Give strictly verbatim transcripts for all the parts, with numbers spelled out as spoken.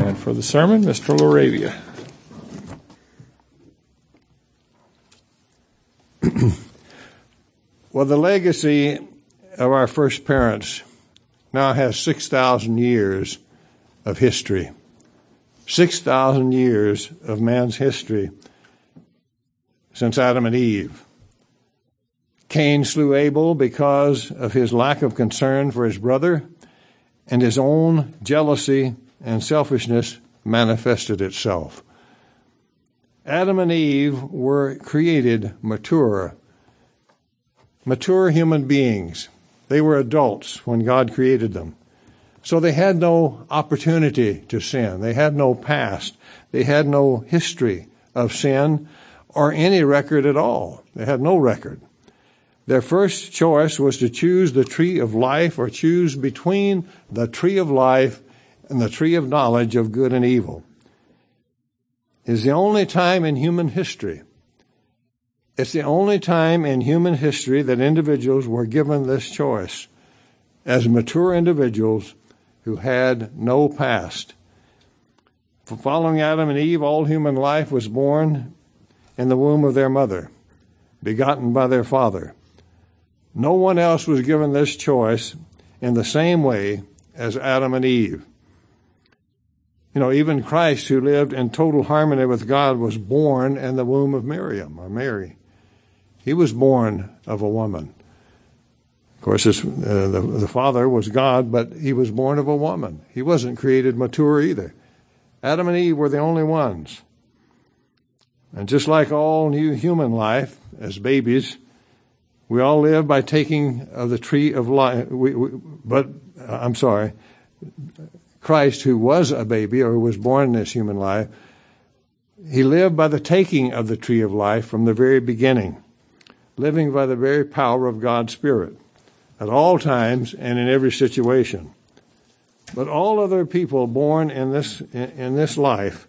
And for the sermon, Mister Laravia. Well, the legacy of our first parents now has six thousand years of history. six thousand years of man's history since Adam and Eve. Cain slew Abel because of his lack of concern for his brother, and his own jealousy and selfishness manifested itself. Adam and Eve were created mature, mature human beings. They were adults when God created them. So they had no opportunity to sin. They had no past. They had no history of sin or any record at all. They had no record. Their first choice was to choose the tree of life, or choose between the tree of life and the tree of knowledge of good and evil. It's the only time in human history, it's the only time in human history that individuals were given this choice as mature individuals who had no past. Following Adam and Eve, all human life was born in the womb of their mother, begotten by their father. No one else was given this choice in the same way as Adam and Eve. You know, even Christ, who lived in total harmony with God, was born in the womb of Miriam, or Mary. He was born of a woman. Of course, his, uh, the, the father was God, but he was born of a woman. He wasn't created mature either. Adam and Eve were the only ones. And just like all new human life, as babies, we all live by taking of the tree of life. We, we, but, uh, I'm sorry, Christ, who was a baby or was born in this human life, he lived by the taking of the tree of life from the very beginning, living by the very power of God's Spirit at all times and in every situation. But all other people born in this in, in this life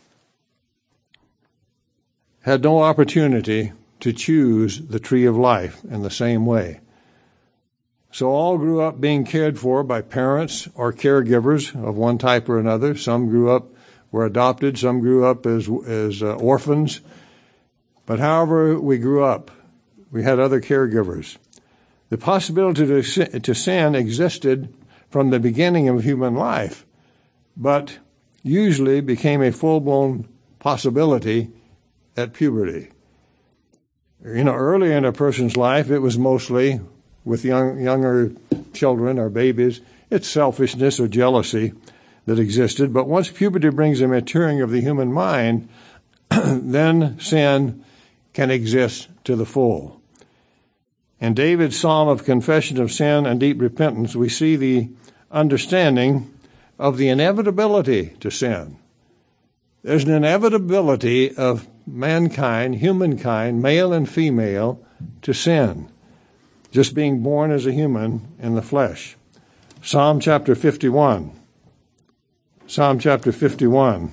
had no opportunity to choose the tree of life in the same way. So all grew up being cared for by parents or caregivers of one type or another. Some grew up, were adopted. Some grew up as, as uh, orphans. But however we grew up, we had other caregivers. The possibility to sin, to sin existed from the beginning of human life, but usually became a full-blown possibility at puberty. You know, early in a person's life, it was mostly, with young, younger children or babies, it's selfishness or jealousy that existed. But once puberty brings a maturing of the human mind, then sin can exist to the full. In David's psalm of confession of sin and deep repentance, we see the understanding of the inevitability to sin. There's an inevitability of mankind, humankind, male and female, to sin, just being born as a human in the flesh. Psalm chapter fifty-one. Psalm chapter fifty-one.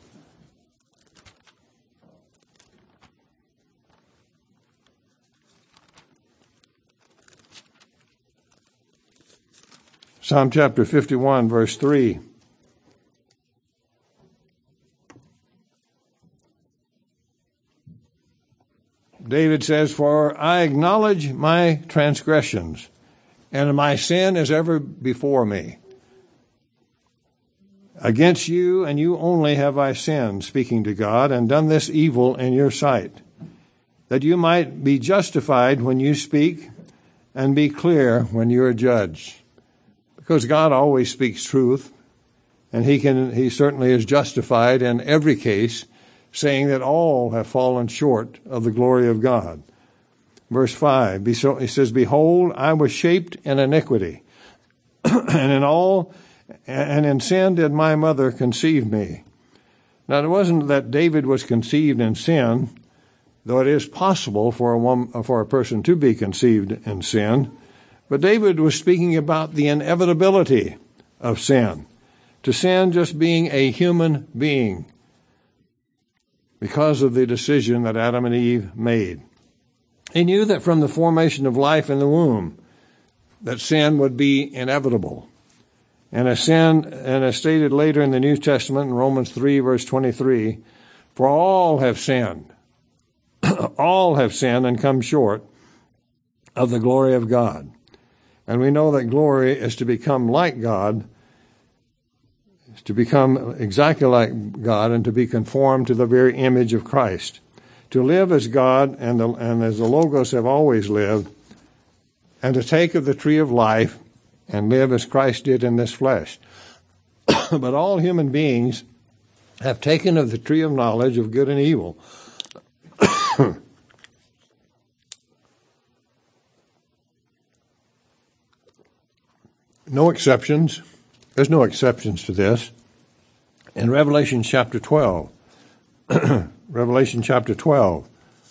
Psalm chapter fifty-one, verse three. David says, "For I acknowledge my transgressions, and my sin is ever before me. Against you and you only have I sinned," speaking to God, "and done this evil in your sight, that you might be justified when you speak, and be clear when you are judged." Because God always speaks truth, and he can he certainly is justified in every case, saying that all have fallen short of the glory of God. Verse five, he says, "Behold, I was shaped in iniquity, and in all, and in sin did my mother conceive me." Now, it wasn't that David was conceived in sin, though it is possible for a woman, for a person to be conceived in sin. But David was speaking about the inevitability of sin, to sin just being a human being, because of the decision that Adam and Eve made. He knew that from the formation of life in the womb, that sin would be inevitable. And as sin, and as stated later in the New Testament in Romans three, verse twenty-three, for all have sinned. All have sinned and come short of the glory of God. And we know that glory is to become like God, is to become exactly like God, and to be conformed to the very image of Christ. To live as God and, the, and as the Logos have always lived, and to take of the tree of life and live as Christ did in this flesh. But all human beings have taken of the tree of knowledge of good and evil. No exceptions. There's no exceptions to this. In Revelation chapter twelve, Revelation chapter twelve,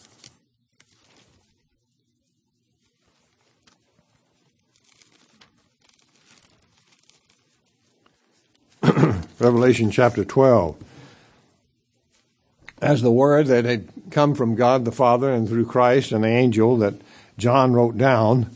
Revelation chapter twelve, as the word that had come from God the Father and through Christ and the angel that John wrote down,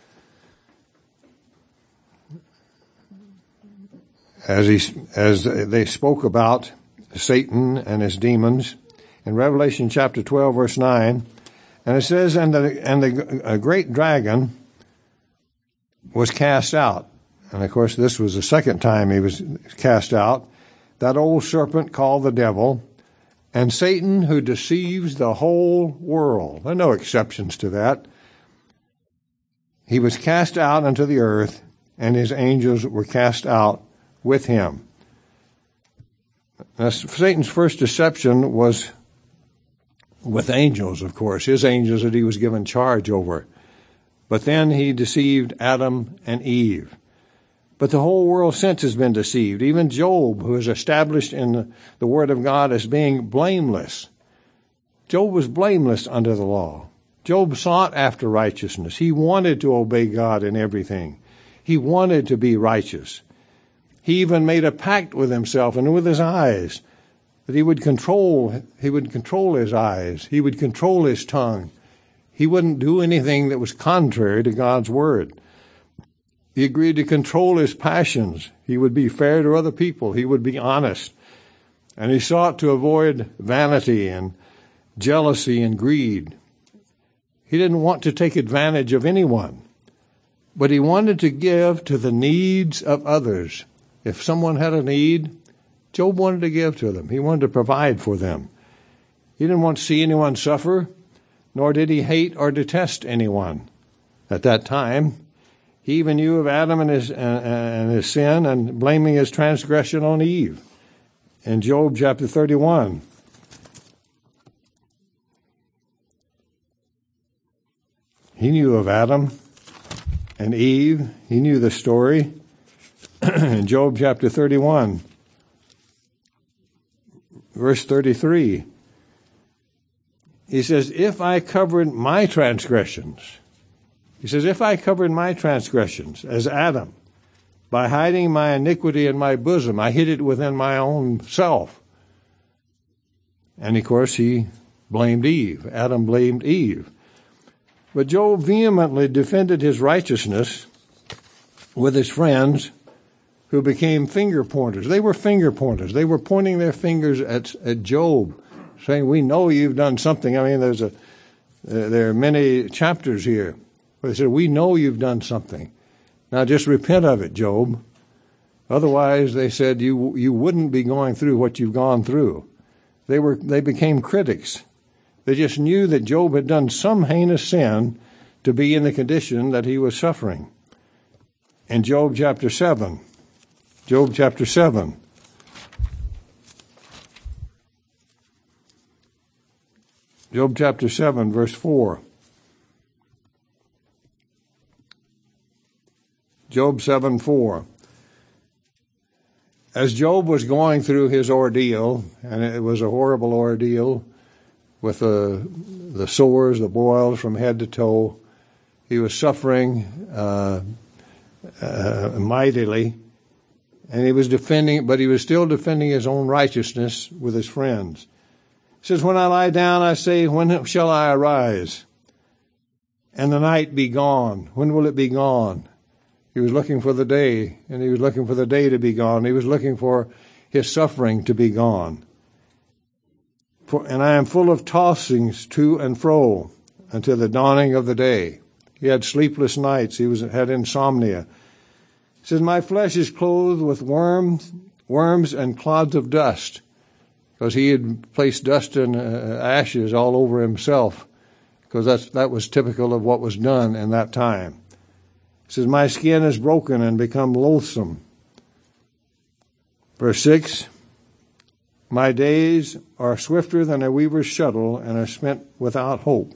as he as they spoke about Satan and his demons, in Revelation chapter twelve, verse nine, and it says, and the and the a great dragon was cast out. And of course, this was the second time he was cast out. That old serpent called the devil, and Satan, who deceives the whole world. There are no exceptions to that. He was cast out unto the earth, and his angels were cast out with him. Now, Satan's first deception was with angels, of course, his angels that he was given charge over. But then he deceived Adam and Eve. But the whole world since has been deceived. Even Job, who is established in the, the Word of God as being blameless. Job was blameless under the law. Job sought after righteousness. He wanted to obey God in everything. He wanted to be righteous. He even made a pact with himself and with his eyes that he would control, he would control his eyes. He would control his tongue. He wouldn't do anything that was contrary to God's word. He agreed to control his passions. He would be fair to other people. He would be honest. And he sought to avoid vanity and jealousy and greed. He didn't want to take advantage of anyone, but he wanted to give to the needs of others. If someone had a need, Job wanted to give to them. He wanted to provide for them. He didn't want to see anyone suffer, nor did he hate or detest anyone at that time. He even knew of Adam and his, uh, and his sin and blaming his transgression on Eve. In Job chapter thirty-one, he knew of Adam and Eve. He knew the story. In Job chapter thirty-one, verse thirty-three, he says, if I covered my transgressions, he says, if I covered my transgressions as Adam, by hiding my iniquity in my bosom, I hid it within my own self. And of course, he blamed Eve. Adam blamed Eve. But Job vehemently defended his righteousness with his friends who became finger pointers. They were finger pointers. They were pointing their fingers at, at Job, saying, we know you've done something. I mean, there's a, uh, there are many chapters here where they said, we know you've done something. Now just repent of it, Job. Otherwise, they said, you you wouldn't be going through what you've gone through. They were they became critics. They just knew that Job had done some heinous sin to be in the condition that he was suffering. In Job chapter seven, Job chapter seven, Job chapter seven, verse four. Job seven, four. As Job was going through his ordeal, and it was a horrible ordeal with the, the sores, the boils from head to toe, he was suffering uh, uh, mightily, and he was defending, but he was still defending his own righteousness with his friends. He says, when I lie down, I say, when shall I arise? And the night be gone. When will it be gone? He was looking for the day, and he was looking for the day to be gone. He was looking for his suffering to be gone. For, and I am full of tossings to and fro until the dawning of the day. He had sleepless nights. He was had insomnia. He says, my flesh is clothed with worms, worms and clods of dust, because he had placed dust and uh, ashes all over himself, because that's, that was typical of what was done in that time. He says, my skin is broken and become loathsome. Verse six, my days are swifter than a weaver's shuttle and are spent without hope.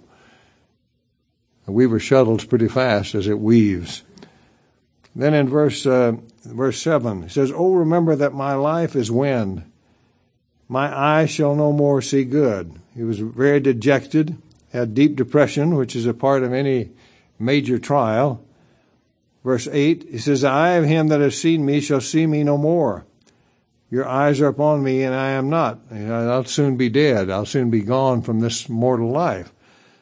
A weaver's shuttle's pretty fast as it weaves. Then in verse uh, verse seven, it says, oh, remember that my life is wind. My eyes shall no more see good. He was very dejected, had deep depression, which is a part of any major trial. Verse eight, he says, the eye of him that has seen me shall see me no more. Your eyes are upon me, and I am not. I'll soon be dead. I'll soon be gone from this mortal life.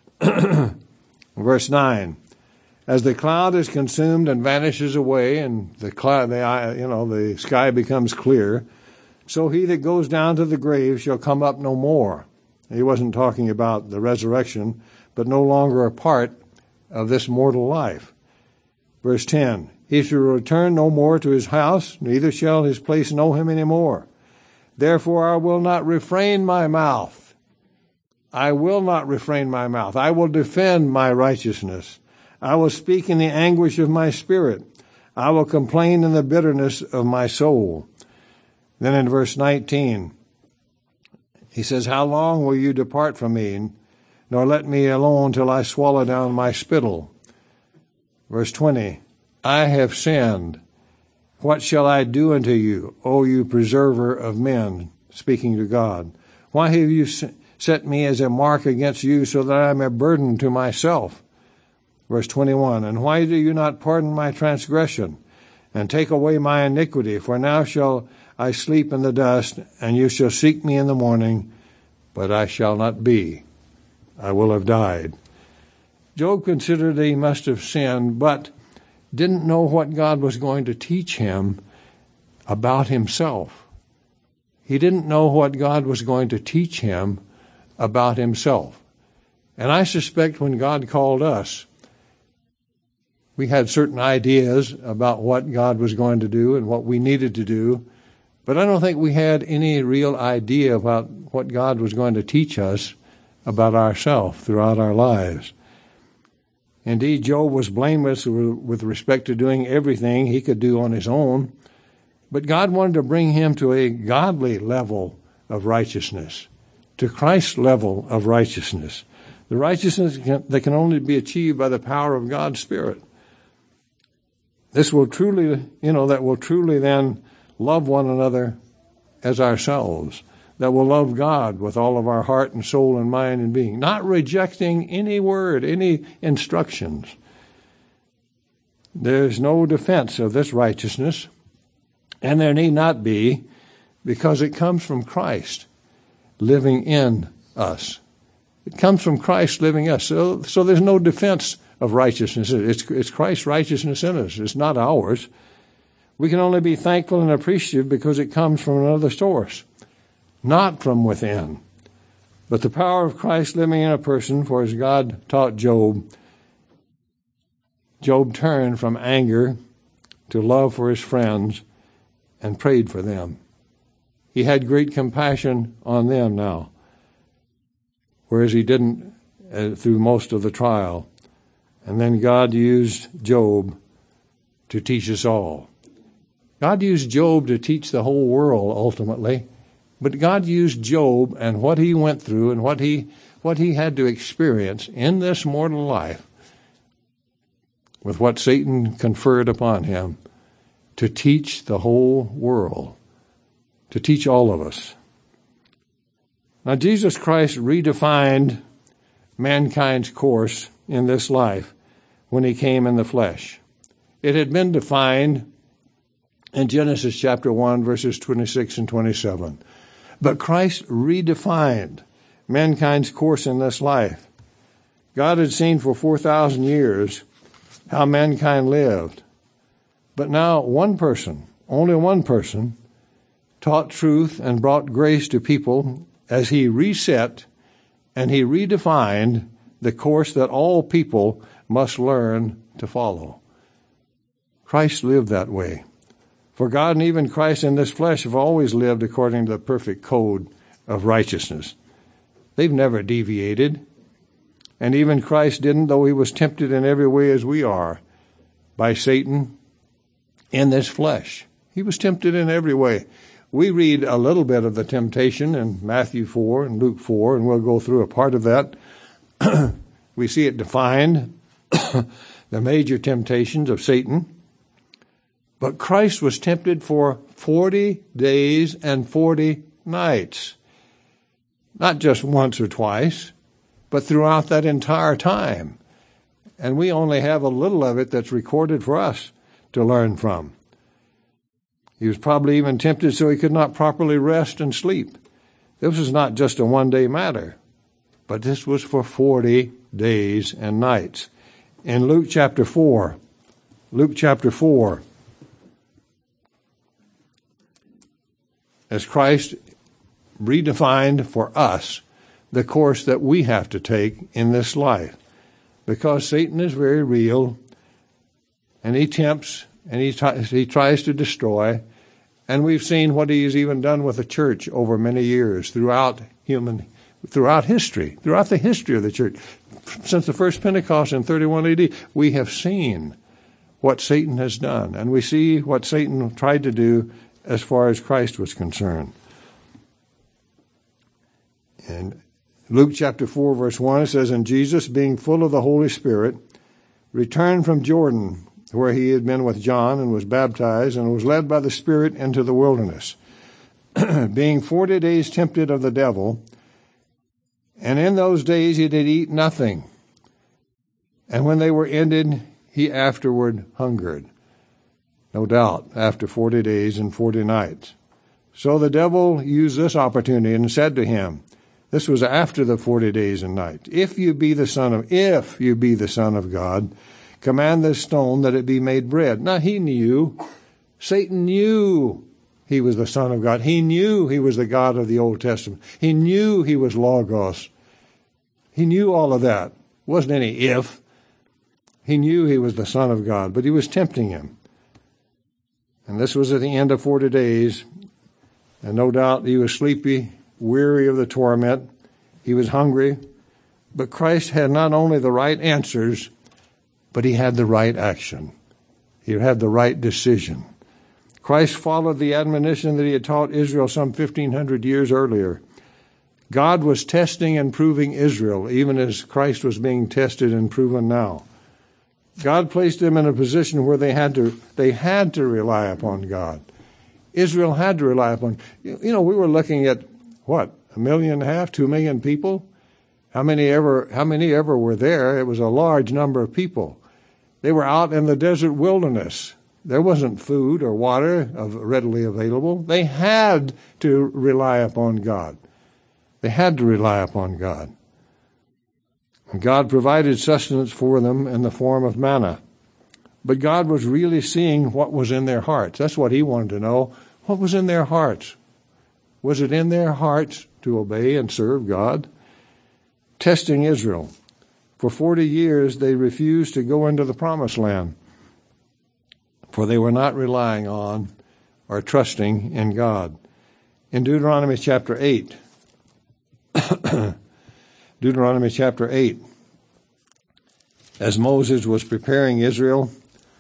Verse nine, as the cloud is consumed and vanishes away, and the cloud, the you know, the sky becomes clear, so he that goes down to the grave shall come up no more. He wasn't talking about the resurrection, but no longer a part of this mortal life. Verse ten, he shall return no more to his house, neither shall his place know him any more. Therefore I will not refrain my mouth. I will not refrain my mouth. I will defend my righteousness. I will speak in the anguish of my spirit. I will complain in the bitterness of my soul. Then in verse nineteen, he says, how long will you depart from me, nor let me alone till I swallow down my spittle? Verse twenty, I have sinned. What shall I do unto you, O you preserver of men? Speaking to God. Why have you set me as a mark against you, so that I am a burden to myself? Verse twenty-one, and why do you not pardon my transgression, and take away my iniquity? For now shall I sleep in the dust, and you shall seek me in the morning, but I shall not be. I will have died. Job considered that he must have sinned, but didn't know what God was going to teach him about himself. He didn't know what God was going to teach him about himself. And I suspect when God called us, we had certain ideas about what God was going to do and what we needed to do, but I don't think we had any real idea about what God was going to teach us about ourselves throughout our lives. Indeed, Job was blameless with respect to doing everything he could do on his own, but God wanted to bring him to a godly level of righteousness, to Christ's level of righteousness, the righteousness that can only be achieved by the power of God's Spirit. This will truly, you know, that will truly then love one another as ourselves, that will love God with all of our heart and soul and mind and being, not rejecting any word, any instructions. There's no defense of this righteousness, and there need not be, because it comes from Christ living in us. It comes from Christ living in us. So, so there's no defense of righteousness. It's, it's Christ's righteousness in us. It's not ours. We can only be thankful and appreciative because it comes from another source, not from within. But the power of Christ living in a person, for as God taught Job, Job turned from anger to love for his friends and prayed for them. He had great compassion on them now, whereas he didn't uh, through most of the trial. And then God used Job to teach us all. God used Job to teach the whole world ultimately, but God used Job and what he went through and what he what he had to experience in this mortal life with what Satan conferred upon him to teach the whole world, to teach all of us. Now, Jesus Christ redefined mankind's course in this life when he came in the flesh. It had been defined in Genesis chapter one, verses twenty-six and twenty-seven. But Christ redefined mankind's course in this life. God had seen for four thousand years how mankind lived. But now one person, only one person, taught truth and brought grace to people as he reset and he redefined the course that all people must learn to follow. Christ lived that way. For God and even Christ in this flesh have always lived according to the perfect code of righteousness. They've never deviated. And even Christ didn't, though he was tempted in every way as we are by Satan in this flesh. He was tempted in every way. We read a little bit of the temptation in Matthew four and Luke four, and we'll go through a part of that. We see it defined, the major temptations of Satan. But Christ was tempted for forty days and forty nights. Not just once or twice, but throughout that entire time. And we only have a little of it that's recorded for us to learn from. He was probably even tempted so he could not properly rest and sleep. This was not just a one-day matter, but this was for forty days and nights. In Luke chapter four, Luke chapter four, as Christ redefined for us the course that we have to take in this life. Because Satan is very real, and he tempts, and he, t- he tries to destroy, and we've seen what he's even done with the church over many years throughout human, throughout history, throughout the history of the church. Since the first Pentecost in thirty-one A D, we have seen what Satan has done, and we see what Satan tried to do as far as Christ was concerned. In Luke chapter four, verse one, it says, "And Jesus, being full of the Holy Spirit, returned from Jordan, where he had been with John, and was baptized, and was led by the Spirit into the wilderness, being forty days tempted of the devil. And in those days he did eat nothing. And when they were ended, he afterward hungered." No doubt, after forty days and forty nights. So the devil used this opportunity and said to him, this was after the forty days and nights, "If you be the Son of, if you be the Son of God, command this stone that it be made bread." Now he knew, Satan knew he was the Son of God. He knew he was the God of the Old Testament. He knew he was Logos. He knew all of that. It wasn't any if. He knew he was the Son of God, but he was tempting him. And this was at the end of forty days, and no doubt he was sleepy, weary of the torment. He was hungry, but Christ had not only the right answers, but he had the right action. He had the right decision. Christ followed the admonition that he had taught Israel some fifteen hundred years earlier. God was testing and proving Israel, even as Christ was being tested and proven now. God placed them in a position where they had to they had to rely upon God. Israel had to rely upon. You know, we were looking at what, a million and a half, two million people. How many ever how many ever were there? It was a large number of people. They were out in the desert wilderness. There wasn't food or water readily available. They had to rely upon God. They had to rely upon God. God provided sustenance for them in the form of manna. But God was really seeing what was in their hearts. That's what he wanted to know. What was in their hearts? Was it in their hearts to obey and serve God? Testing Israel. For forty years they refused to go into the promised land, for they were not relying on or trusting in God. In Deuteronomy chapter eight, Deuteronomy chapter eight, as Moses was preparing Israel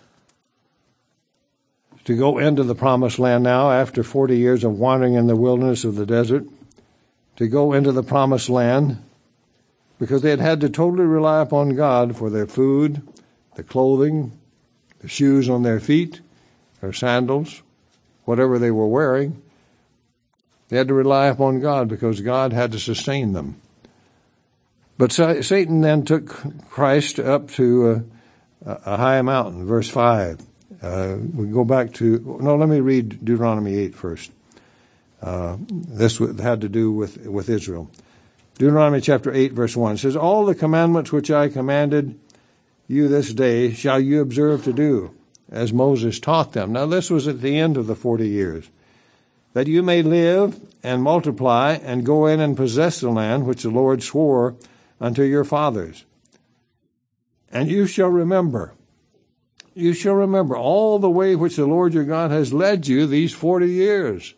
to go into the promised land now after forty years of wandering in the wilderness of the desert, to go into the promised land because they had had to totally rely upon God for their food, the clothing, the shoes on their feet, their sandals, whatever they were wearing. They had to rely upon God because God had to sustain them. But Satan then took Christ up to a, a high mountain, verse five. Uh, we go back to, no, let me read Deuteronomy eight first. Uh, this had to do with, with Israel. Deuteronomy chapter eight, verse one says, "All the commandments which I commanded you this day shall you observe to do, as Moses taught them. Now this was at the end of the forty years. That you may live and multiply and go in and possess the land which the Lord swore unto your fathers. And you shall remember, you shall remember all the way which the Lord your God has led you these forty years.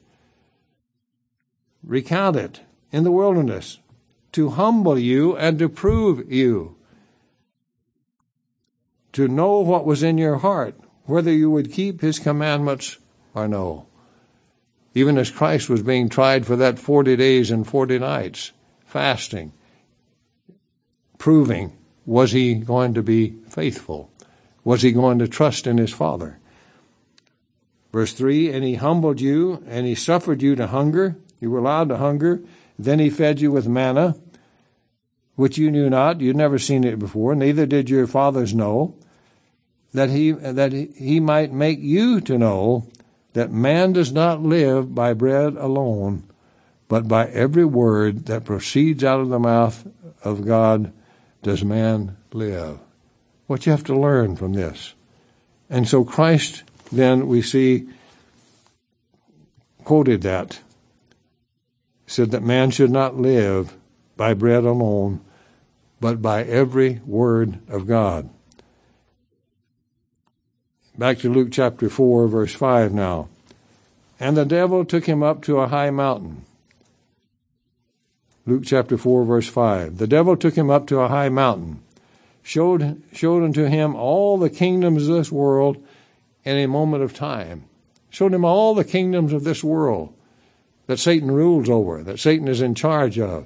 Recount it in the wilderness, to humble you and to prove you, to know what was in your heart, whether you would keep his commandments or no. Even as Christ was being tried for that forty days and forty nights, fasting, proving, was he going to be faithful? Was he going to trust in his Father? Verse three, and he humbled you, and he suffered you to hunger. You were allowed to hunger. Then he fed you with manna, which you knew not. You'd never seen it before, neither did your fathers know, that he that he might make you to know that man does not live by bread alone, but by every word that proceeds out of the mouth of God does man live. What you have to learn from this. And so Christ, then, we see, quoted that. Said that man should not live by bread alone, but by every word of God. Back to Luke chapter four, verse five now. And the devil took him up to a high mountain. Luke chapter four, verse five. The devil took him up to a high mountain, showed, showed unto him all the kingdoms of this world in a moment of time. Showed him all the kingdoms of this world that Satan rules over, that Satan is in charge of.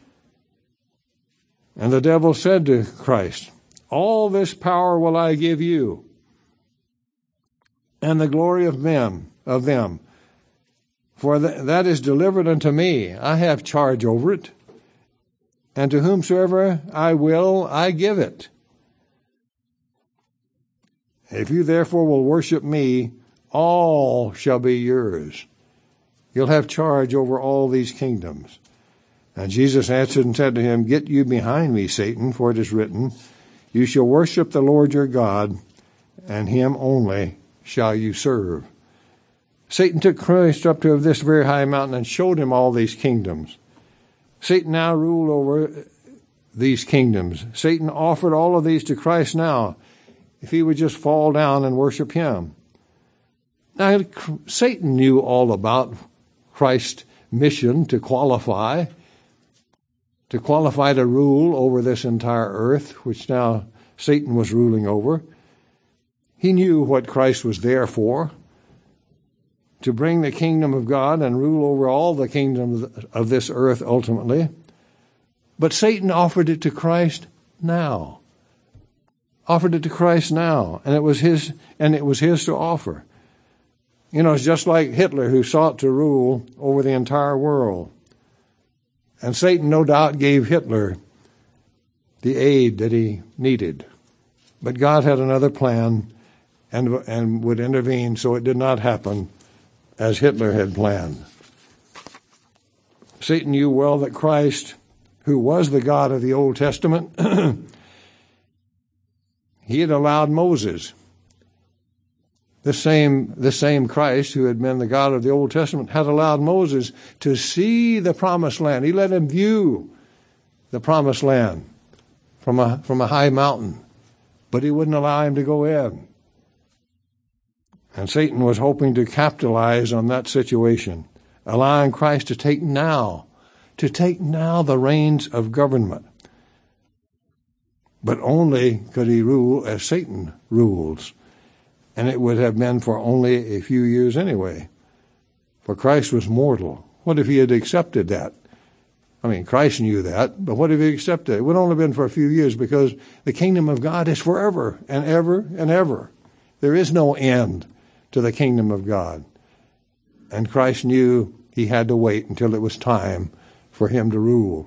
And the devil said to Christ, all this power will I give you, and the glory of them, of them. For th- that is delivered unto me. I have charge over it, and to whomsoever I will, I give it. If you therefore will worship me, all shall be yours. You'll have charge over all these kingdoms. And Jesus answered and said to him, get you behind me, Satan, for it is written, you shall worship the Lord your God, and him only shall you serve. Satan took Christ up to this very high mountain and showed him all these kingdoms. Satan now ruled over these kingdoms. Satan offered all of these to Christ now, if he would just fall down and worship him. Now, Satan knew all about Christ's mission to qualify, to qualify to rule over this entire earth, which now Satan was ruling over. He knew what Christ was there for, to bring the kingdom of God and rule over all the kingdoms of this earth ultimately. But Satan offered it to Christ now. Offered it to Christ now, and it was his, and it was his to offer. You know, it's just like Hitler, who sought to rule over the entire world. And Satan no doubt gave Hitler the aid that he needed. But God had another plan and, and would intervene so it did not happen as Hitler had planned. Satan knew well that Christ, who was the God of the Old Testament, he had allowed Moses, the same, the same Christ who had been the God of the Old Testament, had allowed Moses to see the promised land. He let him view the promised land from a, from a high mountain, but he wouldn't allow him to go in. And Satan was hoping to capitalize on that situation, allowing Christ to take now, to take now the reins of government. But only could he rule as Satan rules. And it would have been for only a few years anyway. For Christ was mortal. What if he had accepted that? I mean, Christ knew that, but what if he accepted it? It would only have been for a few years, because the kingdom of God is forever and ever and ever. There is no end to the kingdom of God. And Christ knew he had to wait until it was time for him to rule.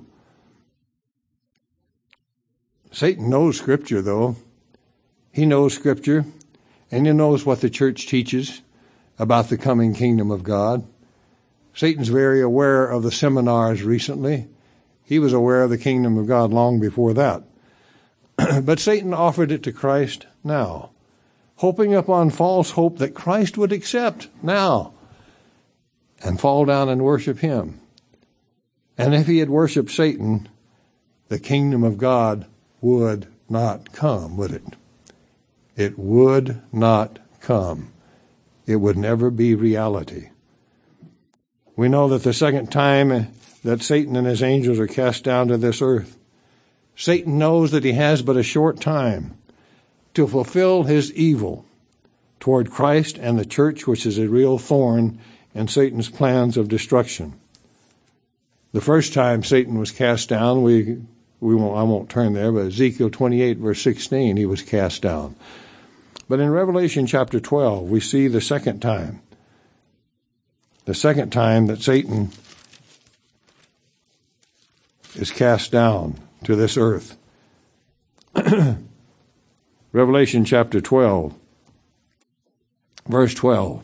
Satan knows Scripture, though. He knows Scripture, and he knows what the church teaches about the coming kingdom of God. Satan's very aware of the seminars recently. He was aware of the kingdom of God long before that. But Satan offered it to Christ now. hoping upon false hope that Christ would accept now and fall down and worship him. And if he had worshiped Satan, the kingdom of God would not come, would it? It would not come. It would never be reality. We know that the second time that Satan and his angels are cast down to this earth, Satan knows that he has but a short time to fulfill his evil toward Christ and the church, which is a real thorn in Satan's plans of destruction. The first time Satan was cast down, we we won't I won't turn there, but Ezekiel twenty-eight, verse sixteen, he was cast down. But in Revelation chapter twelve, we see the second time. The second time that Satan is cast down to this earth. Revelation chapter twelve, verse twelve.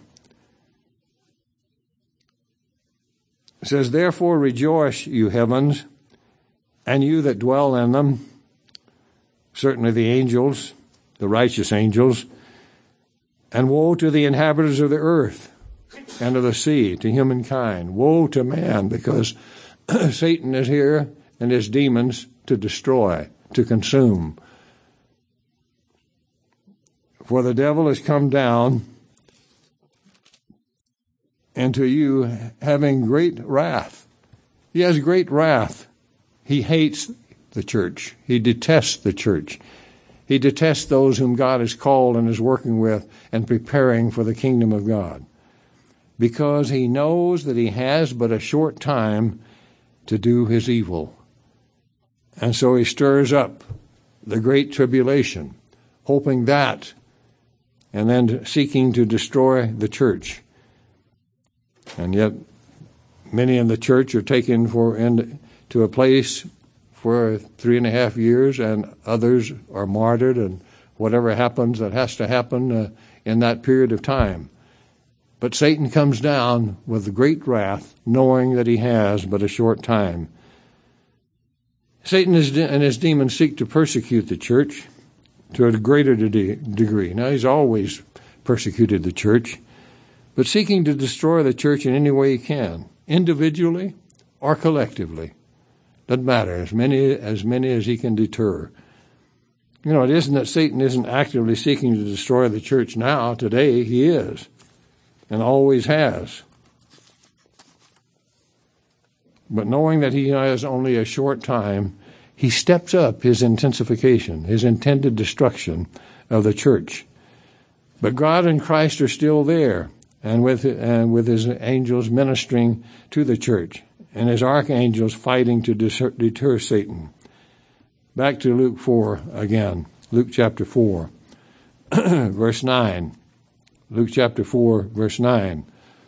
It says, "Therefore rejoice, you heavens, and you that dwell in them," certainly the angels, the righteous angels, "and woe to the inhabitants of the earth and of the sea, to humankind. Woe to man, because Satan is here and his demons to destroy, to consume. For the devil has come down into you having great wrath." He has great wrath. He hates the church. He detests the church. He detests those whom God has called and is working with and preparing for the kingdom of God, because he knows that he has but a short time to do his evil. And so he stirs up the great tribulation, hoping that, and then seeking to destroy the church. And yet many in the church are taken for in, to a place for three and a half years, and others are martyred, and whatever happens that has to happen uh, in that period of time. But Satan comes down with great wrath, knowing that he has but a short time. Satan and his demons seek to persecute the church to a greater de- degree. Now, he's always persecuted the church, but seeking to destroy the church in any way he can, individually or collectively. Doesn't matter, as many as many as he can deter. You know, it isn't that Satan isn't actively seeking to destroy the church now. Today, he is, and always has. But knowing that he has only a short time, he steps up his intensification, his intended destruction of the church. But God and Christ are still there, and with and with his angels ministering to the church, and his archangels fighting to deter, deter Satan. Back to Luke four again. Luke chapter four, verse nine. Luke chapter four, verse nine.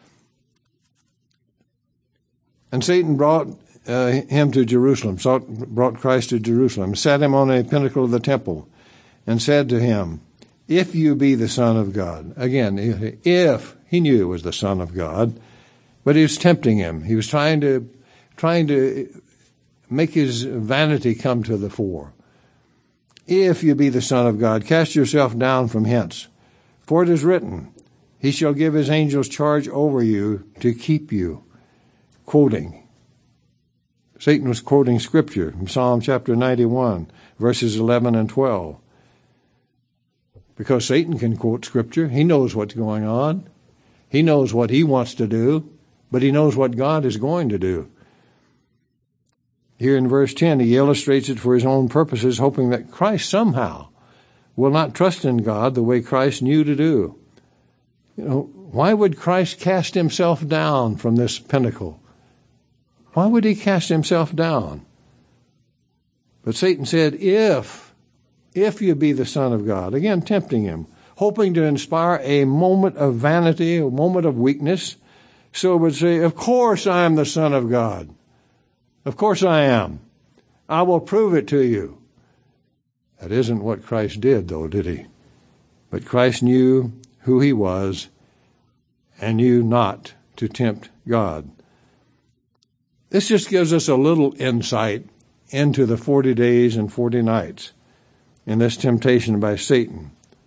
"And Satan brought uh, him to Jerusalem, sought, brought Christ to Jerusalem, set him on a pinnacle of the temple, and said to him, 'If you be the Son of God.'" Again, if, he knew he was the Son of God, but he was tempting him. He was trying to, trying to make his vanity come to the fore. "If you be the Son of God, cast yourself down from hence. For it is written, he shall give his angels charge over you to keep you." Quoting. Satan was quoting Scripture from Psalm chapter ninety-one, verses eleven and twelve. Because Satan can quote Scripture. He knows what's going on. He knows what he wants to do, but he knows what God is going to do. Here in verse ten, he illustrates it for his own purposes, hoping that Christ somehow will not trust in God the way Christ knew to do. You know, why would Christ cast himself down from this pinnacle? Why would he cast himself down? But Satan said, if, if you be the Son of God, again tempting him, hoping to inspire a moment of vanity, a moment of weakness, so it would say, of course I am the Son of God. Of course I am. I will prove it to you. That isn't what Christ did, though, did he? But Christ knew who he was and knew not to tempt God. This just gives us a little insight into the forty days and forty nights in this temptation by Satan,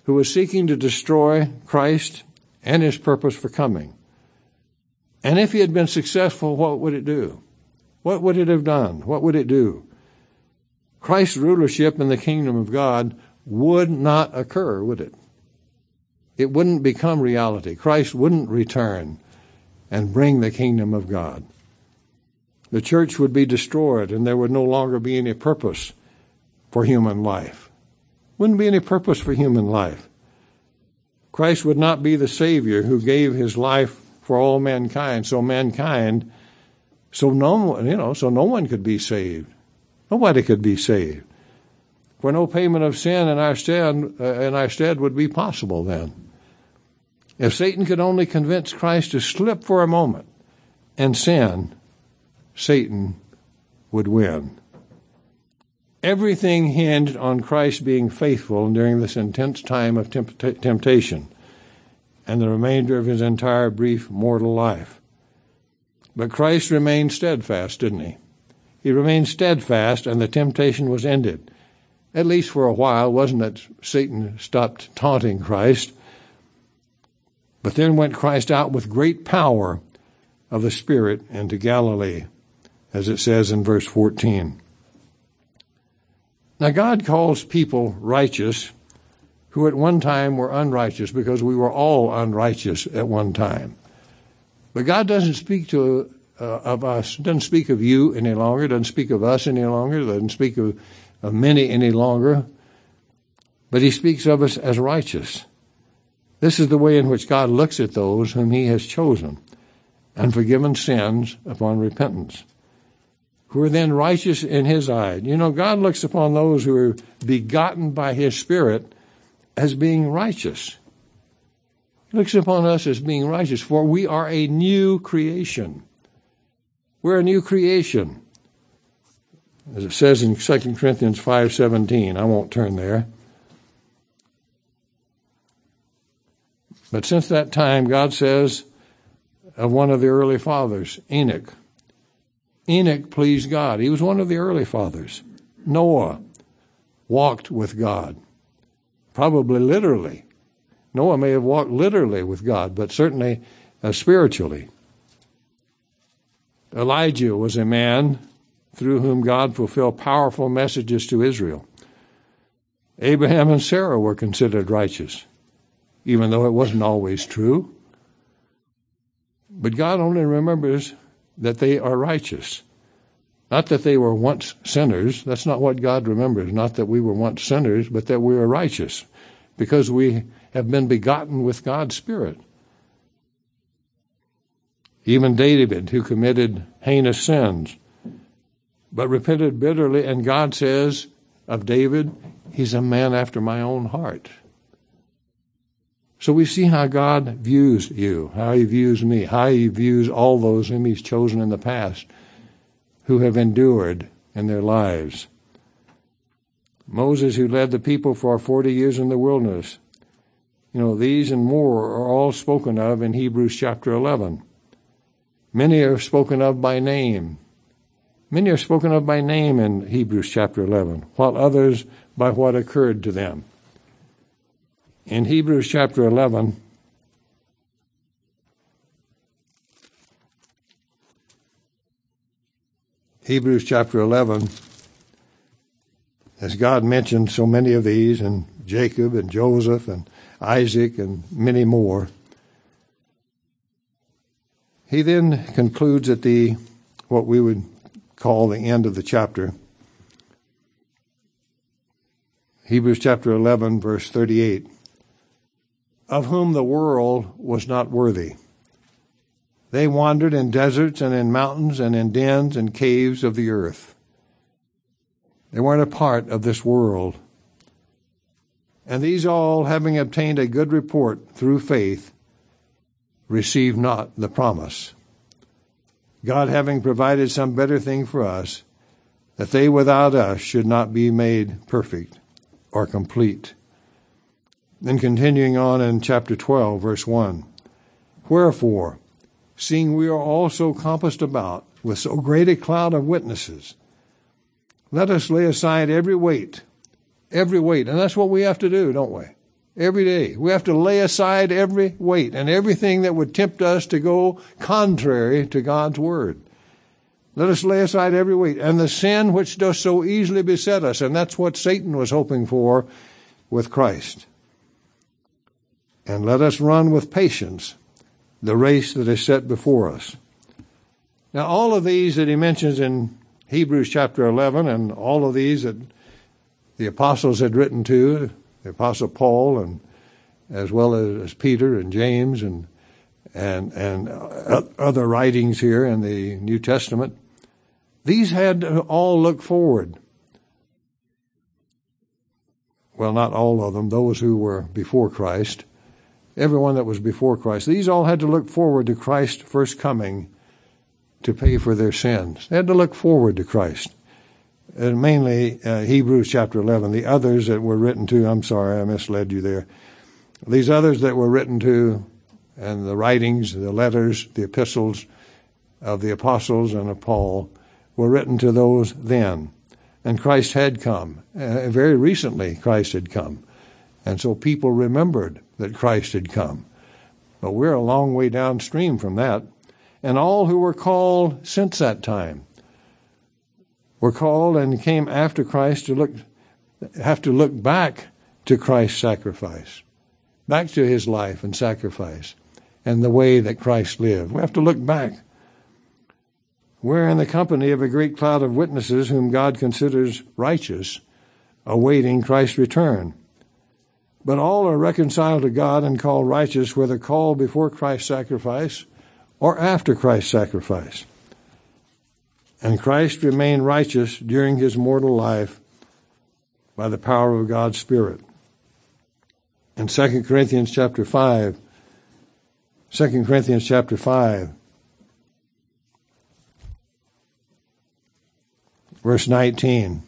who was seeking to destroy Christ and his purpose for coming. And if he had been successful, what would it do? What would it have done? What would it do? Christ's rulership in the kingdom of God would not occur, would it? It wouldn't become reality. Christ wouldn't return and bring the kingdom of God. The church would be destroyed, and there would no longer be any purpose for human life. Wouldn't be any purpose for human life. Christ would not be the Savior who gave his life for all mankind, so mankind, so no, you know, so no one could be saved. Nobody could be saved. For no payment of sin in our stead, uh, in our stead would be possible then. If Satan could only convince Christ to slip for a moment and sin, Satan would win. Everything hinged on Christ being faithful during this intense time of tempt- temptation and the remainder of his entire brief mortal life. But Christ remained steadfast, didn't he? He remained steadfast, and the temptation was ended. At least for a while, wasn't it? Satan stopped taunting Christ. But then went Christ out with great power of the Spirit into Galilee, as it says in verse fourteen. Now God calls people righteous who at one time were unrighteous, because we were all unrighteous at one time. But God doesn't speak to uh, of us, doesn't speak of you any longer, doesn't speak of us any longer, doesn't speak of, of many any longer, but he speaks of us as righteous. This is the way in which God looks at those whom he has chosen and forgiven sins upon repentance, who are then righteous in his eye. You know, God looks upon those who are begotten by his Spirit as being righteous. He looks upon us as being righteous, for we are a new creation. We're a new creation. As it says in Second Corinthians five seventeen, I won't turn there. But since that time, God says of one of the early fathers, Enoch, Enoch pleased God. He was one of the early fathers. Noah walked with God, probably literally. Noah may have walked literally with God, but certainly uh, spiritually. Elijah was a man through whom God fulfilled powerful messages to Israel. Abraham and Sarah were considered righteous, even though it wasn't always true. But God only remembers that they are righteous. Not that they were once sinners. That's not what God remembers. Not that we were once sinners, but that we are righteous because we have been begotten with God's Spirit. Even David, who committed heinous sins, but repented bitterly, and God says of David, he's a man after my own heart. So we see how God views you, how he views me, how he views all those whom he's chosen in the past who have endured in their lives. Moses, who led the people for forty years in the wilderness, you know, these and more are all spoken of in Hebrews chapter eleven. Many are spoken of by name. Many are spoken of by name in Hebrews chapter eleven, while others by what occurred to them. In Hebrews chapter eleven, Hebrews chapter eleven, as God mentioned so many of these, and Jacob and Joseph and Isaac and many more, he then concludes at the, what we would call the end of the chapter. Hebrews chapter eleven, verse thirty-eight. Of whom the world was not worthy. They wandered in deserts and in mountains and in dens and caves of the earth. They weren't a part of this world. And these all, having obtained a good report through faith, received not the promise. God having provided some better thing for us, that they without us should not be made perfect or complete. Then continuing on in chapter twelve, verse one. Wherefore, seeing we are also compassed about with so great a cloud of witnesses, let us lay aside every weight, every weight. And that's what we have to do, don't we? Every day. We have to lay aside every weight and everything that would tempt us to go contrary to God's word. Let us lay aside every weight and the sin which does so easily beset us. And that's what Satan was hoping for with Christ. And let us run with patience the race that is set before us. Now, all of these that he mentions in Hebrews chapter eleven, and all of these that the apostles had written to, the apostle Paul, and as well as, as Peter and James and and and uh, other writings here in the New Testament, these had to all look forward. Well, not all of them, those who were before Christ, everyone that was before Christ, these all had to look forward to Christ's first coming to pay for their sins. They had to look forward to Christ. And mainly uh, Hebrews chapter eleven. The others that were written to, I'm sorry, I misled you there. These others that were written to, and the writings, the letters, the epistles of the apostles and of Paul, were written to those then. And Christ had come. Uh, very recently, Christ had come. And so people remembered that Christ had come. But we're a long way downstream from that. And all who were called since that time were called and came after Christ to look, have to look back to Christ's sacrifice, back to his life and sacrifice, and the way that Christ lived. We have to look back. We're in the company of a great cloud of witnesses whom God considers righteous, awaiting Christ's return. But all are reconciled to God and called righteous, whether called before Christ's sacrifice or after Christ's sacrifice. And Christ remained righteous during his mortal life by the power of God's Spirit. In Second Corinthians chapter five, Second Corinthians chapter five, verse nineteen.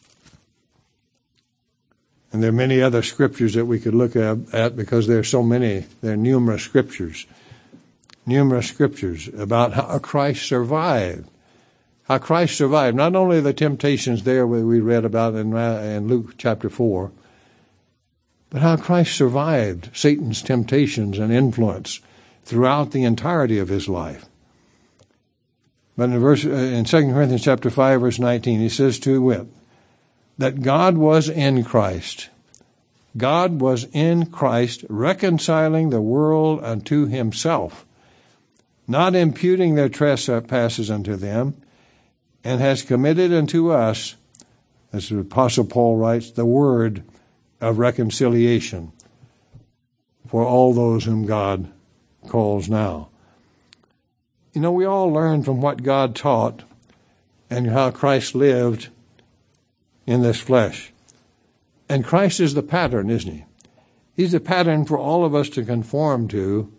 And there are many other scriptures that we could look at, at because there are so many, there are numerous scriptures, numerous scriptures about how Christ survived. How Christ survived, not only the temptations there we read about in, in Luke chapter four, but how Christ survived Satan's temptations and influence throughout the entirety of his life. But in verse in Second Corinthians chapter five, verse nineteen, he says to wit, that God was in Christ. God was in Christ, reconciling the world unto himself, not imputing their trespasses unto them, and has committed unto us, as the Apostle Paul writes, the word of reconciliation for all those whom God calls now. You know, we all learn from what God taught and how Christ lived in this flesh. And Christ is the pattern, isn't he? He's the pattern for all of us to conform to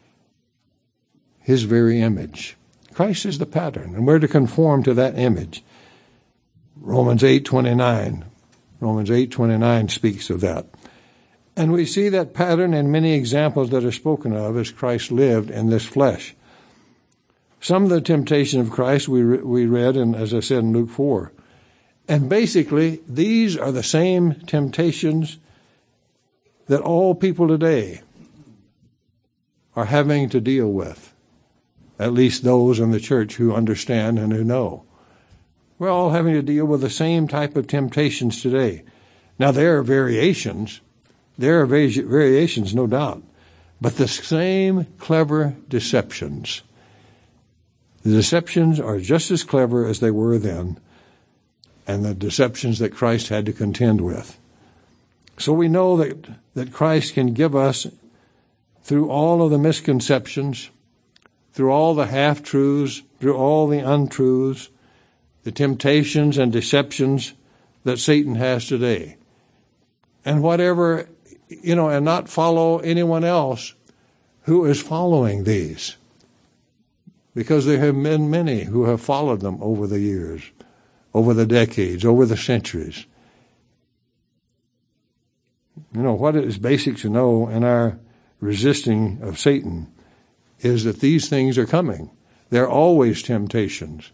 his very image. Christ is the pattern, and we're to conform to that image. Romans eight twenty-nine. Romans eight twenty-nine speaks of that. And we see that pattern in many examples that are spoken of as Christ lived in this flesh. Some of the temptation of Christ we re- we read, in, as I said, in Luke four. And basically, these are the same temptations that all people today are having to deal with. At least those in the church who understand and who know. We're all having to deal with the same type of temptations today. Now, there are variations. There are vari- variations, no doubt. But the same clever deceptions. The deceptions are just as clever as they were then, and the deceptions that Christ had to contend with. So we know that, that Christ can give us, through all of the misconceptions, through all the half-truths, through all the untruths, the temptations and deceptions that Satan has today. And whatever, you know, and not follow anyone else who is following these. Because there have been many who have followed them over the years, over the decades, over the centuries. You know, what is basic to know in our resisting of Satan is that these things are coming. They're always temptations.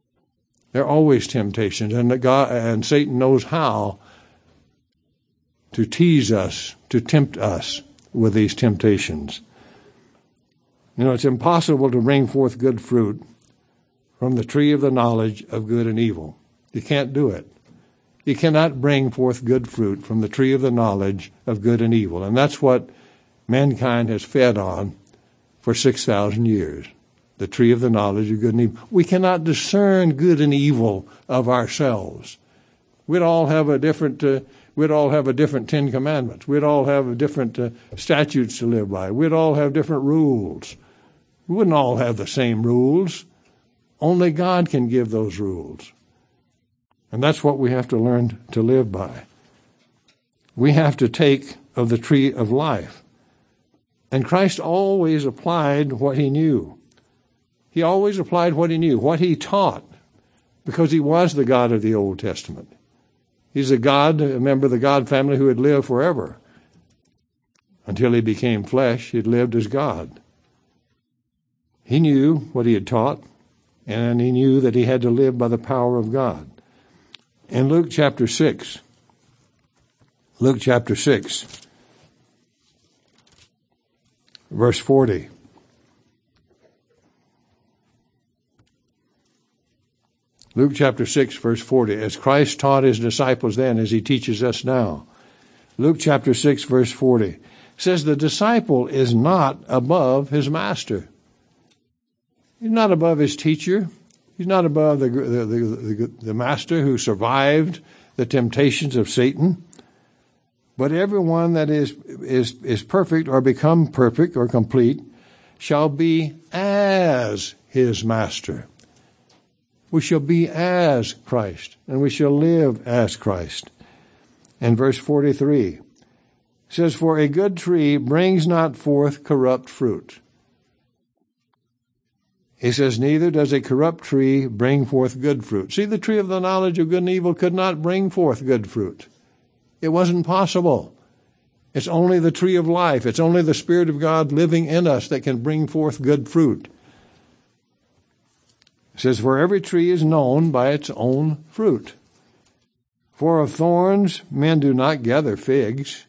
They're always temptations, and that God and Satan knows how to tease us, to tempt us with these temptations. You know, it's impossible to bring forth good fruit from the tree of the knowledge of good and evil. You can't do it. You cannot bring forth good fruit from the tree of the knowledge of good and evil. And that's what mankind has fed on for six thousand years. The tree of the knowledge of good and evil. We cannot discern good and evil of ourselves. We'd all have a different, uh, we'd all have a different Ten Commandments. We'd all have different uh, statutes to live by. We'd all have different rules. We wouldn't all have the same rules. Only God can give those rules. And that's what we have to learn to live by. We have to take of the tree of life. And Christ always applied what he knew. He always applied what he knew, what he taught, because he was the God of the Old Testament. He's a God, a member of the God family who had lived forever. Until he became flesh, he had lived as God. He knew what he had taught, and he knew that he had to live by the power of God. In Luke chapter six, Luke chapter six, verse forty. Luke chapter six, verse forty, as Christ taught his disciples then, as he teaches us now. Luke chapter six, verse forty says, the disciple is not above his master. He's not above his teacher. He's not above the, the, the, the, the master who survived the temptations of Satan. But everyone that is, is, is perfect or become perfect or complete shall be as his master. We shall be as Christ, and we shall live as Christ. And verse forty-three says, for a good tree brings not forth corrupt fruit. He says, neither does a corrupt tree bring forth good fruit. See, the tree of the knowledge of good and evil could not bring forth good fruit. It wasn't possible. It's only the tree of life. It's only the Spirit of God living in us that can bring forth good fruit. It says, for every tree is known by its own fruit. For of thorns men do not gather figs,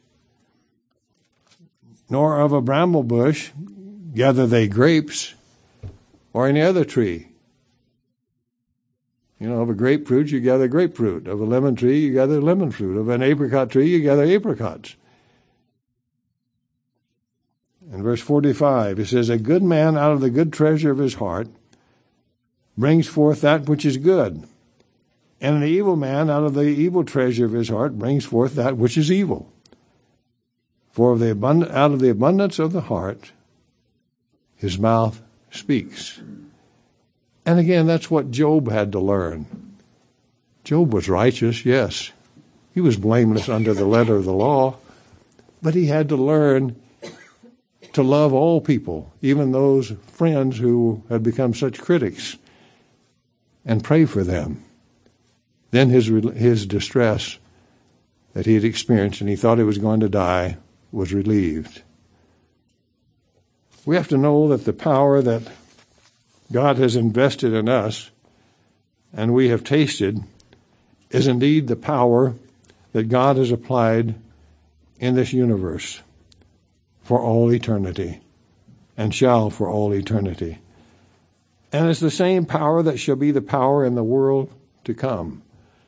nor of a bramble bush gather they grapes, or any other tree. You know, of a grapefruit, you gather grapefruit. Of a lemon tree, you gather lemon fruit. Of an apricot tree, you gather apricots. In verse forty-five, it says, a good man out of the good treasure of his heart brings forth that which is good. And an evil man out of the evil treasure of his heart brings forth that which is evil. For of the abund- out of the abundance of the heart, his mouth speaks. And again, that's what Job had to learn. Job was righteous, yes. He was blameless under the letter of the law. But he had to learn to love all people, even those friends who had become such critics, and pray for them. Then his his distress that he had experienced, and he thought he was going to die, was relieved. We have to know that the power that God has invested in us, and we have tasted, is indeed the power that God has applied in this universe for all eternity, and shall for all eternity. And it's the same power that shall be the power in the world to come.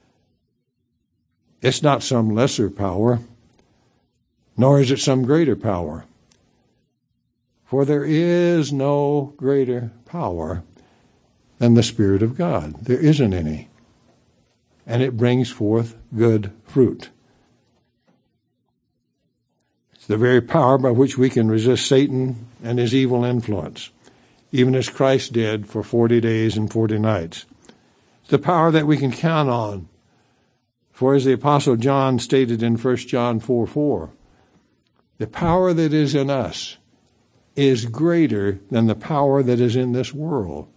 It's not some lesser power, nor is it some greater power. For there is no greater power than the Spirit of God. There isn't any. And it brings forth good fruit. It's the very power by which we can resist Satan and his evil influence, even as Christ did for forty days and forty nights. It's the power that we can count on. For as the Apostle John stated in First John four four, the power that is in us is greater than the power that is in this world.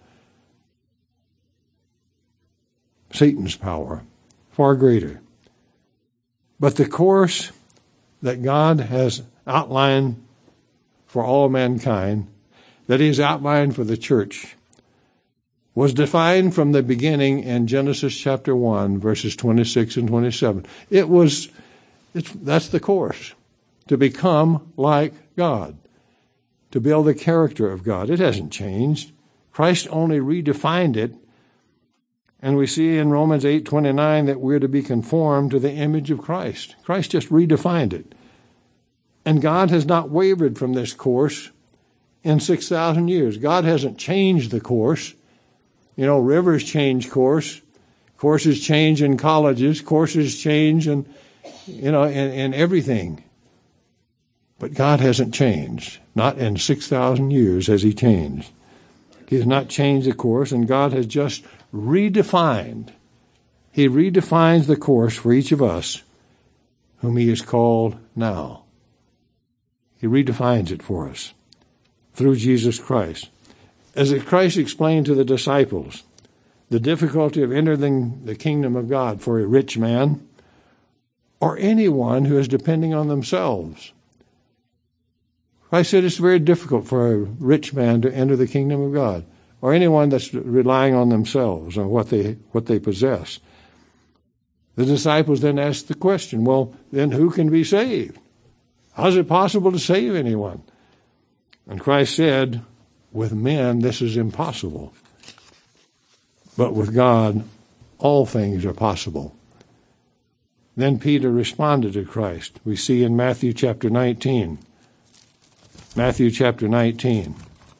Satan's power, far greater. But the course that God has outlined for all mankind, that he has outlined for the church, was defined from the beginning in Genesis chapter one, verses twenty-six and twenty-seven. It was It's, that's the course, to become like God, to build the character of God. It hasn't changed. Christ only redefined it. And we see in Romans eight twenty-nine that we're to be conformed to the image of Christ. Christ just redefined it. And God has not wavered from this course in six thousand years. God hasn't changed the course. You know, rivers change course. Courses change in colleges. Courses change in, you know, in, in everything. But God hasn't changed. Not in six thousand years has he changed. He has not changed the course, and God has just redefined. He redefines the course for each of us whom he has called now. He redefines it for us through Jesus Christ. As Christ explained to the disciples, the difficulty of entering the kingdom of God for a rich man or anyone who is depending on themselves. Christ said it's very difficult for a rich man to enter the kingdom of God, or anyone that's relying on themselves or what they what they possess. The disciples then asked the question, well, then who can be saved? How is it possible to save anyone? And Christ said, with men this is impossible, but with God all things are possible. Then Peter responded to Christ. We see in Matthew chapter nineteen. Matthew chapter nineteen.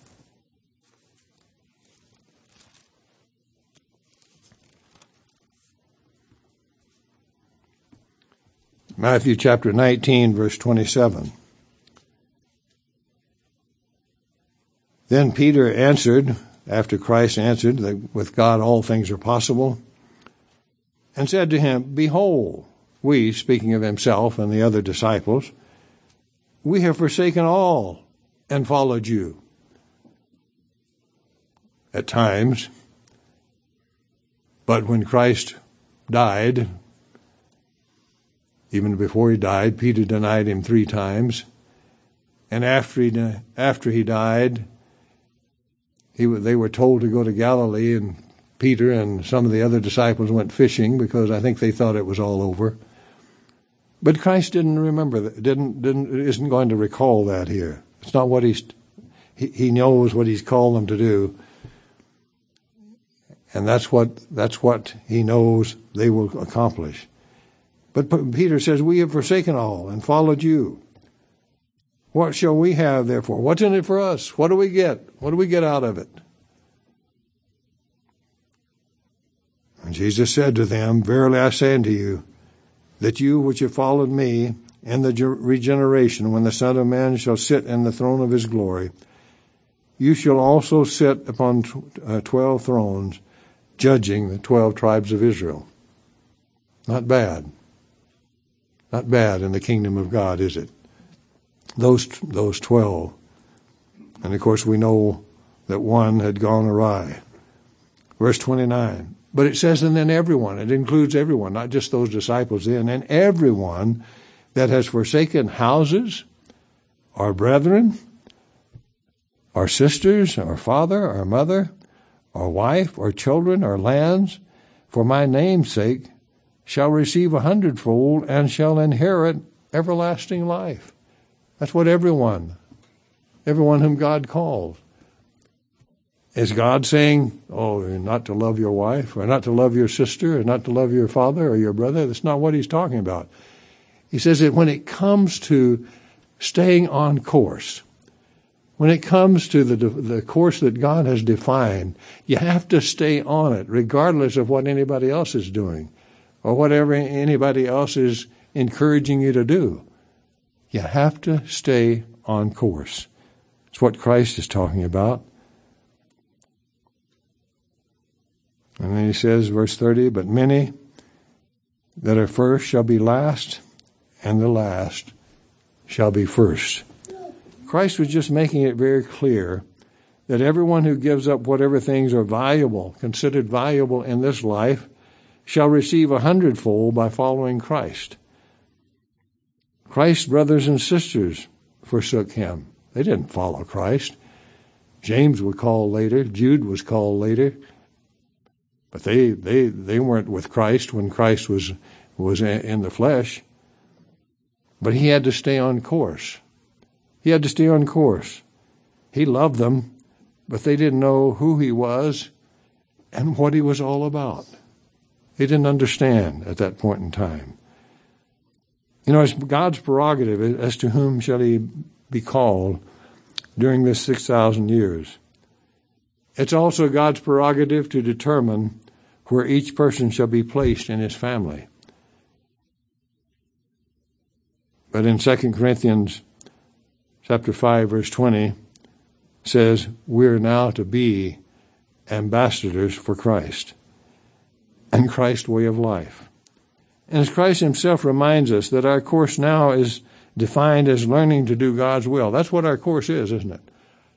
Matthew chapter nineteen, verse twenty-seven. Then Peter answered, after Christ answered that with God all things are possible, and said to him, behold, we, speaking of himself and the other disciples, we have forsaken all and followed you. At times, but when Christ died, even before he died, Peter denied him three times. And after he, after he died, he, they were told to go to Galilee, and Peter and some of the other disciples went fishing because I think they thought it was all over. But Christ didn't remember that, didn't, didn't, isn't going to recall that here. It's not what he's, he, he knows what he's called them to do. And that's what, that's what he knows they will accomplish. But Peter says, we have forsaken all and followed you. What shall we have, therefore? What's in it for us? What do we get? What do we get out of it? And Jesus said to them, verily I say unto you, that you which have followed me in the regeneration, when the Son of Man shall sit in the throne of his glory, you shall also sit upon twelve thrones, judging the twelve tribes of Israel. Not bad. Not bad in the kingdom of God, is it? Those those twelve. And of course we know that one had gone awry. Verse twenty-nine. But it says, and then everyone, it includes everyone, not just those disciples then, and everyone that has forsaken houses, our brethren, our sisters, our father, our mother, our wife, our children, our lands, for my name's sake, shall receive a hundredfold and shall inherit everlasting life. That's what everyone, everyone whom God calls. Is God saying, oh, not to love your wife, or not to love your sister, or not to love your father or your brother? That's not what he's talking about. He says that when it comes to staying on course, when it comes to the the course that God has defined, you have to stay on it, regardless of what anybody else is doing, or whatever anybody else is encouraging you to do. You have to stay on course. It's what Christ is talking about. And then he says, verse thirty, but many that are first shall be last, and the last shall be first. Christ was just making it very clear that everyone who gives up whatever things are valuable, considered valuable in this life, shall receive a hundredfold by following Christ. Christ's brothers and sisters forsook him. They didn't follow Christ. James was called later. Jude was called later. But they, they, they weren't with Christ when Christ was, was in the flesh. But he had to stay on course. He had to stay on course. He loved them, but they didn't know who he was and what he was all about. They didn't understand at that point in time. You know, it's God's prerogative as to whom shall he be called during this six thousand years. It's also God's prerogative to determine where each person shall be placed in his family. But in Second Corinthians chapter five, verse twenty, says, we're now to be ambassadors for Christ and Christ's way of life. And as Christ himself reminds us that our course now is defined as learning to do God's will. That's what our course is, isn't it?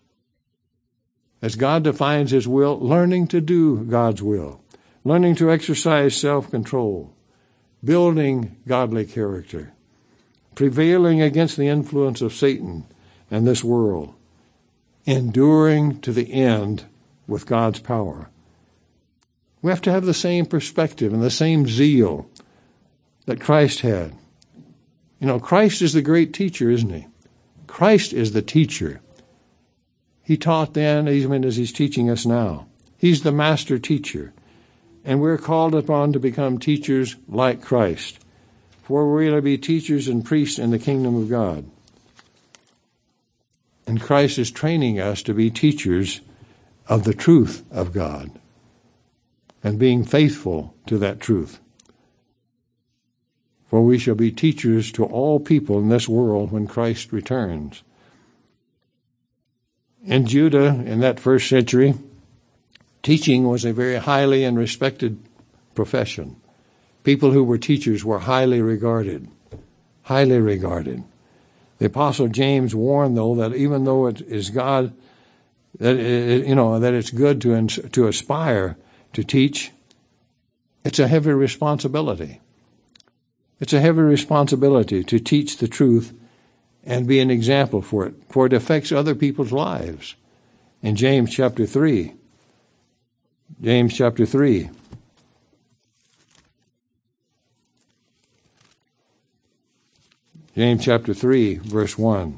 As God defines his will, learning to do God's will, learning to exercise self-control, building godly character, prevailing against the influence of Satan and this world, enduring to the end with God's power. We have to have the same perspective and the same zeal that Christ had. You know, Christ is the great teacher, isn't he? Christ is the teacher. He taught then, even as he's teaching us now. He's the master teacher. And we're called upon to become teachers like Christ. For we're going to be teachers and priests in the kingdom of God. And Christ is training us to be teachers of the truth of God and being faithful to that truth. For we shall be teachers to all people in this world when Christ returns. In Judah, in that first century, teaching was a very highly and respected profession. People who were teachers were highly regarded, highly regarded. The Apostle James warned, though, that even though it is God, that it, you know that it's good to to aspire to teach, it's a heavy responsibility. It's a heavy responsibility to teach the truth and be an example for it, for it affects other people's lives. In James chapter three, James chapter three, James chapter three, verse one.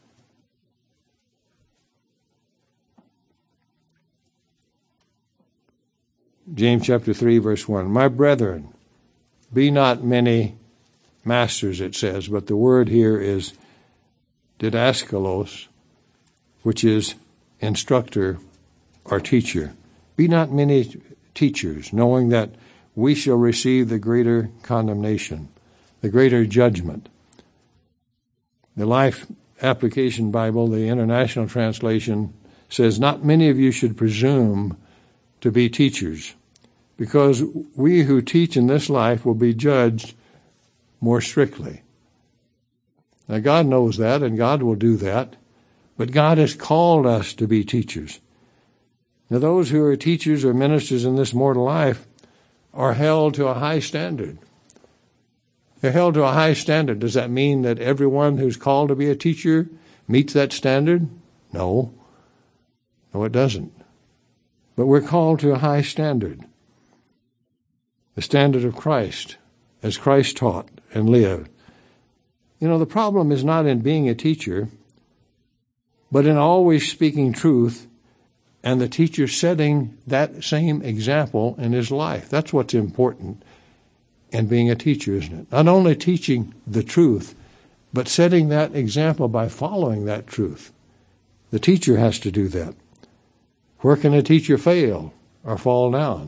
James chapter three, verse one. My brethren, be not many masters, it says, but the word here is didaskalos, which is instructor or teacher. Be not many teachers, knowing that we shall receive the greater condemnation, the greater judgment. The Life Application Bible, the International Translation, says, not many of you should presume to be teachers, because we who teach in this life will be judged more strictly. Now, God knows that, and God will do that, but God has called us to be teachers. Now, those who are teachers or ministers in this mortal life are held to a high standard. They're held to a high standard. Does that mean that everyone who's called to be a teacher meets that standard? No. No, it doesn't. But we're called to a high standard. The standard of Christ, as Christ taught and lived. You know, the problem is not in being a teacher, but in always speaking truth and the teacher setting that same example in his life. That's what's important in being a teacher, isn't it? Not only teaching the truth, but setting that example by following that truth. The teacher has to do that. Where can a teacher fail or fall down?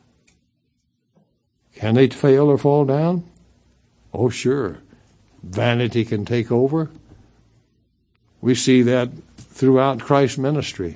Can they fail or fall down? Oh, sure. Vanity can take over. We see that throughout Christ's ministry.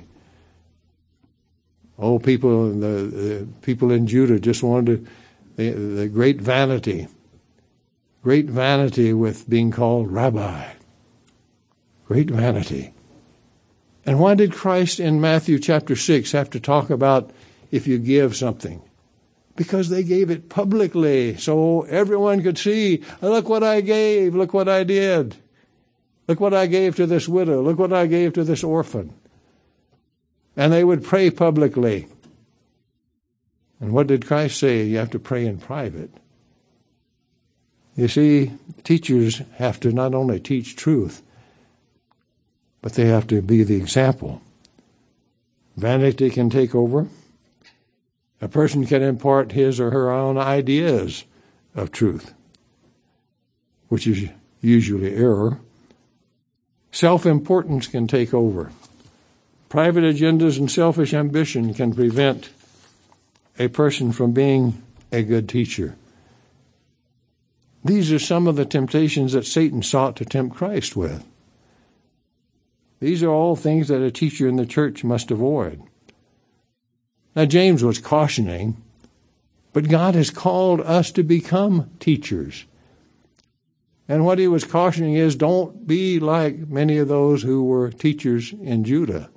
Oh, people, the, the people in Judah just wanted to, the, the great vanity, great vanity with being called rabbi. Great vanity. And why did Christ in Matthew chapter six have to talk about if you give something? Because they gave it publicly so everyone could see, look what I gave, look what I did. Look what I gave to this widow, look what I gave to this orphan. And they would pray publicly. And what did Christ say? You have to pray in private. You see, teachers have to not only teach truth, but they have to be the example. Vanity can take over. A person can impart his or her own ideas of truth, which is usually error. Self-importance can take over. Private agendas and selfish ambition can prevent a person from being a good teacher. These are some of the temptations that Satan sought to tempt Christ with. These are all things that a teacher in the church must avoid. Now, James was cautioning, but God has called us to become teachers. And what he was cautioning is, don't be like many of those who were teachers in Judah,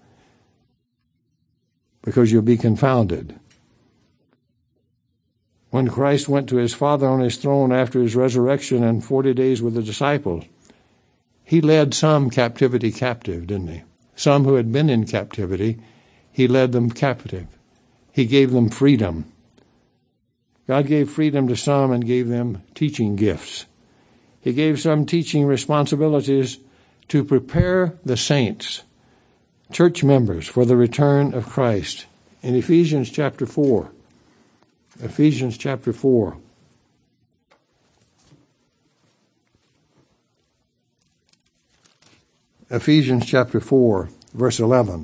because you'll be confounded. When Christ went to his Father on his throne after his resurrection and forty days with the disciples, he led some captivity captive, didn't he? Some who had been in captivity, he led them captive. He gave them freedom. God gave freedom to some and gave them teaching gifts. He gave some teaching responsibilities to prepare the saints, church members, for the return of Christ. In Ephesians chapter four, Ephesians chapter four, Ephesians chapter four, verse eleven.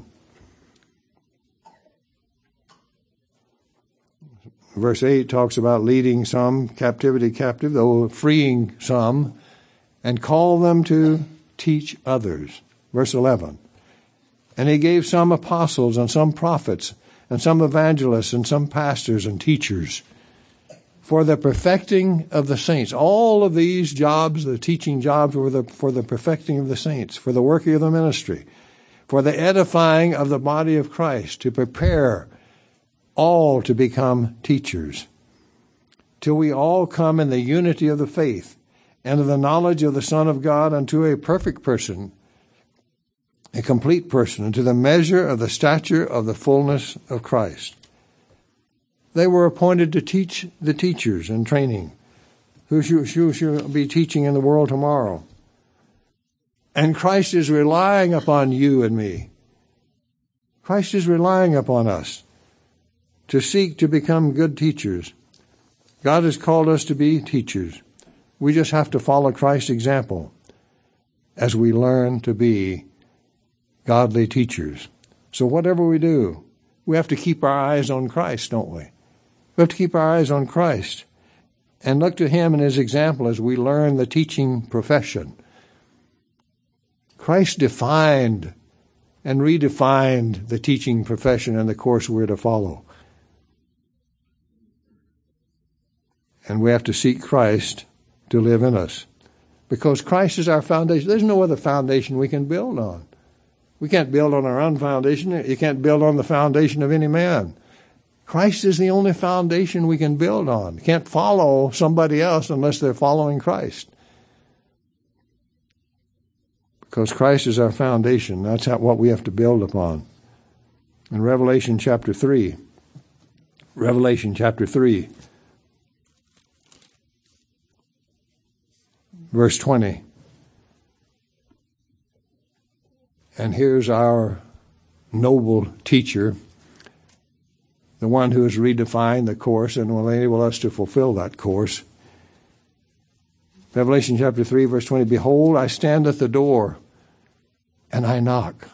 Verse eight talks about leading some captivity captive, though freeing some, and call them to teach others. Verse eleven. And he gave some apostles and some prophets and some evangelists and some pastors and teachers for the perfecting of the saints. All of these jobs, the teaching jobs, were the, for the perfecting of the saints, for the working of the ministry, for the edifying of the body of Christ, to prepare all to become teachers, till we all come in the unity of the faith and of the knowledge of the Son of God unto a perfect person, a complete person, unto the measure of the stature of the fullness of Christ. They were appointed to teach the teachers in training, who should be teaching in the world tomorrow. And Christ is relying upon you and me. Christ is relying upon us to seek to become good teachers. God has called us to be teachers. We just have to follow Christ's example as we learn to be godly teachers. So whatever we do, we have to keep our eyes on Christ, don't we? We have to keep our eyes on Christ and look to him and his example as we learn the teaching profession. Christ defined and redefined the teaching profession and the course we're to follow. And we have to seek Christ to live in us, because Christ is our foundation. There's no other foundation we can build on. We can't build on our own foundation. You can't build on the foundation of any man. Christ is the only foundation we can build on. You can't follow somebody else unless they're following Christ, because Christ is our foundation. That's how, what we have to build upon. In Revelation chapter three, Revelation chapter three, verse twenty. And here's our noble teacher, the one who has redefined the course and will enable us to fulfill that course. Revelation chapter three, verse twenty, Behold, I stand at the door, and I knock.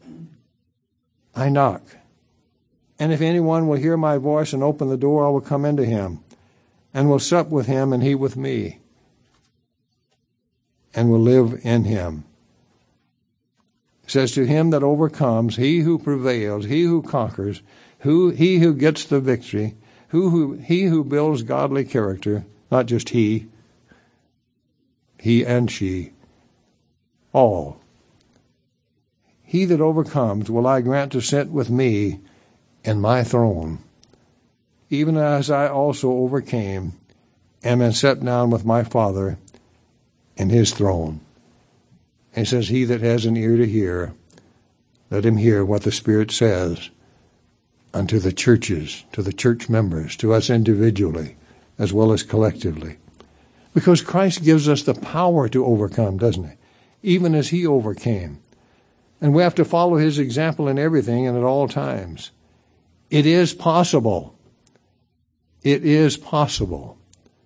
I knock. And if anyone will hear my voice and open the door, I will come into him, and will sup with him, and he with me, and will live in him. It says, to him that overcomes, he who prevails, he who conquers, who he who gets the victory, who, who he who builds godly character, not just he, he and she, all. He that overcomes will I grant to sit with me in my throne, even as I also overcame and am set down with my Father in his throne. And he says, he that has an ear to hear, let him hear what the Spirit says unto the churches, to the church members, to us individually, as well as collectively. Because Christ gives us the power to overcome, doesn't he? Even as he overcame. And we have to follow his example in everything and at all times. It is possible. It is possible.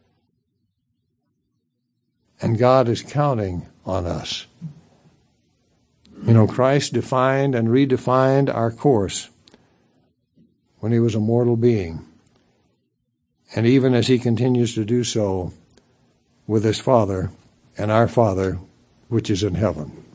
And God is counting on us. You know, Christ defined and redefined our course when he was a mortal being. And even as he continues to do so with his Father and our Father, which is in heaven.